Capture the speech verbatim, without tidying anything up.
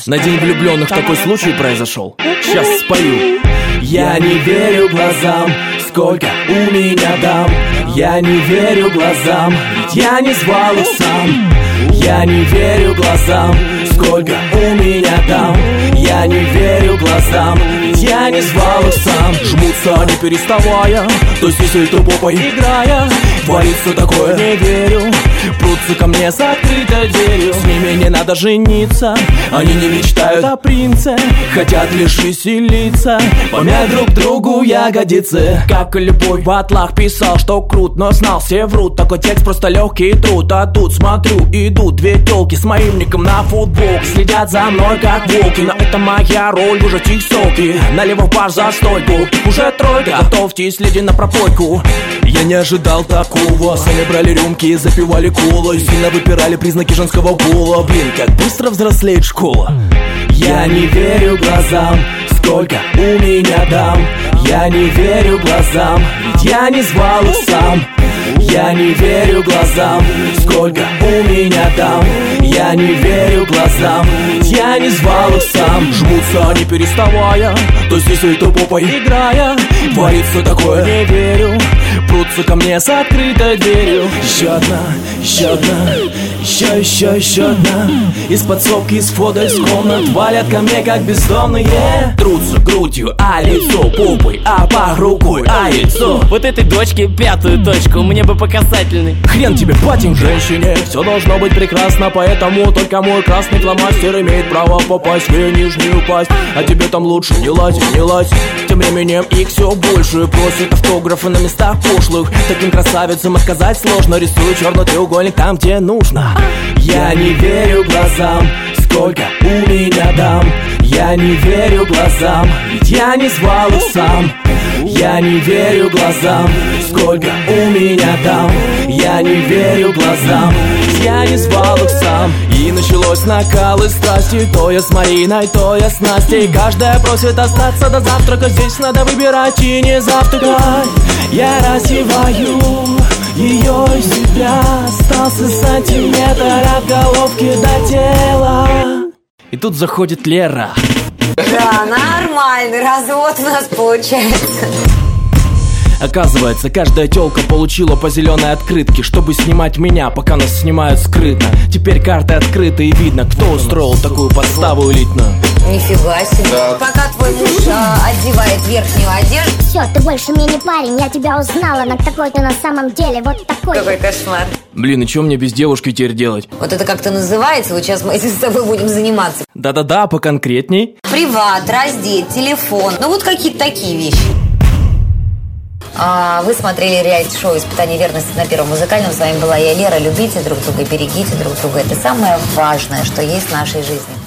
На день влюбленных такой случай произошел. Сейчас спою. Я не верю глазам, сколько у меня дам. Я не верю глазам, ведь я не звал их сам. Я не верю глазам, сколько у меня дам. Я не верю глазам, ведь я не звал их сам. Жмутся не переставая, то сисей, то попой играя. Творится такое, не верю. Прутся ко мне с открытой дверью. С ними не надо жениться, они не мечтают о принце, хотят лишь веселиться, помять друг другу ягодицы. Как и любовь в атлах писал, что крут, но знал, все врут. Такой текст просто легкий труд. А тут смотрю, идут две тёлки с моим ником на футболке. Следят за мной как волки, но это моя роль, выжать их соки. Налево в бар за стойку, уже тройка, готовьтесь, леди, на пропойку. Я не ожидал такого. Сами брали рюмки и запивали колой, сильно выпирали признаки женского пола. Блин, как быстро взрослеет школа. Я не верю глазам, сколько у меня дам. Я не верю глазам, ведь я не звал их сам. Я не верю глазам, сколько у меня дам. Я не верю глазам, ведь я не звал их сам. Жмутся не переставая, то сисей, то попой играя. Творится такое, не верю. Прутся ко мне с открытой дверью. Еще одна, еще одна, еще, еще, еще одна. Из подсобки, из входа, из комнат валят ко мне как бездомные. Трутся грудью, а лицо попой, а по рукой, а яйцо. Вот этой дочке пятую точку, мне бы по касательной. Хрен тебе, патинг, женщине все должно быть прекрасно, поэтому только мой красный фломастер имеет право попасть в ее нижнюю пасть. А тебе там лучше не лазь, не лазь. Тем временем их все больше просят автографы на местах пошлых. Таким красавицам отказать сложно. Рисую черный треугольник там, где нужно. Я не верю глазам, сколько у меня дам. Я не верю глазам, ведь я не звал их сам. Я не верю глазам, сколько у меня дам. Я не верю глазам, ведь я не звал их сам. И началось накал и страсти, то я с Мариной, то я с Настей. Каждая просит остаться до завтрака, здесь надо выбирать и не завтракать. Я рассеваю ее из себя, остался сантиметр от головки до тела. И тут заходит Лера. Да, нормальный развод у нас получается. Оказывается, каждая тёлка получила по зеленой открытке, чтобы снимать меня, пока нас снимают скрытно. Теперь карты открыты и видно, кто устроил такую подставу элитную. Нифига себе. Да. Пока твой муж а, одевает верхнюю одежду. Все, ты больше мне не парень, я тебя узнала. На такой ты на самом деле, вот такой. Какой кошмар. Блин, и что мне без девушки теперь делать? Вот это как-то называется, вот сейчас мы этим с тобой будем заниматься. Да-да-да, поконкретней. Приват, раздеть, телефон, ну вот какие-то такие вещи. А, вы смотрели реалити-шоу «Испытание верности» на Первом музыкальном. С вами была я, Лера. Любите друг друга, берегите друг друга. Это самое важное, что есть в нашей жизни.